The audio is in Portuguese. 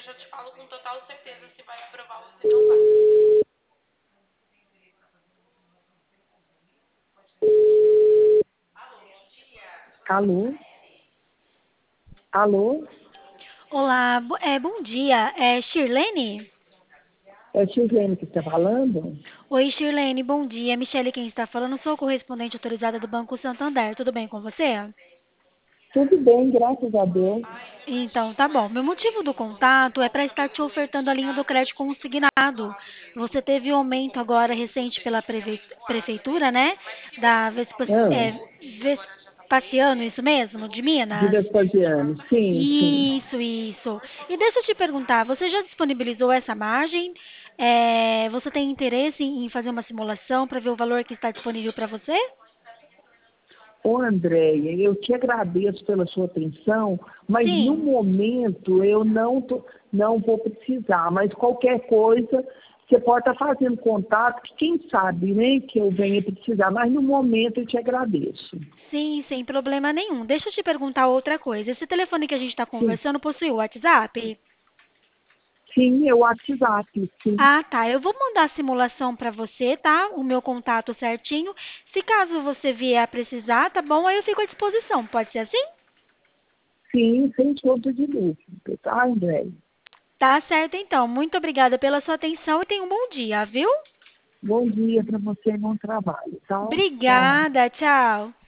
eu já te falo com total certeza se vai aprovar ou se não vai. Alô? Alô? Olá, bom dia. É Shirlene? É a Silvene que está falando? Oi, Shirlene, bom dia. Michele quem está falando, sou correspondente autorizada do Banco Santander. Tudo bem com você? Tudo bem, graças a Deus. Então, tá bom. Meu motivo do contato é para estar te ofertando a linha do crédito consignado. Você teve um aumento agora recente pela prefeitura, né? Da Ah, Vespasiano, isso mesmo? De de Minas? Vespasiano, sim, sim. Isso. E deixa eu te perguntar, você já disponibilizou essa margem? Você tem interesse em fazer uma simulação para ver o valor que está disponível para você? Ô, Andréia, eu te agradeço pela sua atenção, mas no Sim. momento eu não vou precisar, mas qualquer coisa você pode estar fazendo contato, que quem sabe, né, que eu venha precisar, mas no momento eu te agradeço. Sim, sem problema nenhum. Deixa eu te perguntar outra coisa. Esse telefone que a gente está Sim, conversando possui o WhatsApp? sim, é o WhatsApp, sim. Ah, tá. Eu vou mandar a simulação para você, tá? O meu contato certinho. Se caso você vier a precisar, tá bom? Aí eu fico à disposição. Pode ser assim? Sim, sem sombra de dúvida, tá, Andréia? Tá certo, então. Muito obrigada pela sua atenção e tenha um bom dia, viu? Bom dia para você e bom trabalho, tá? Tchau. Obrigada. Tchau.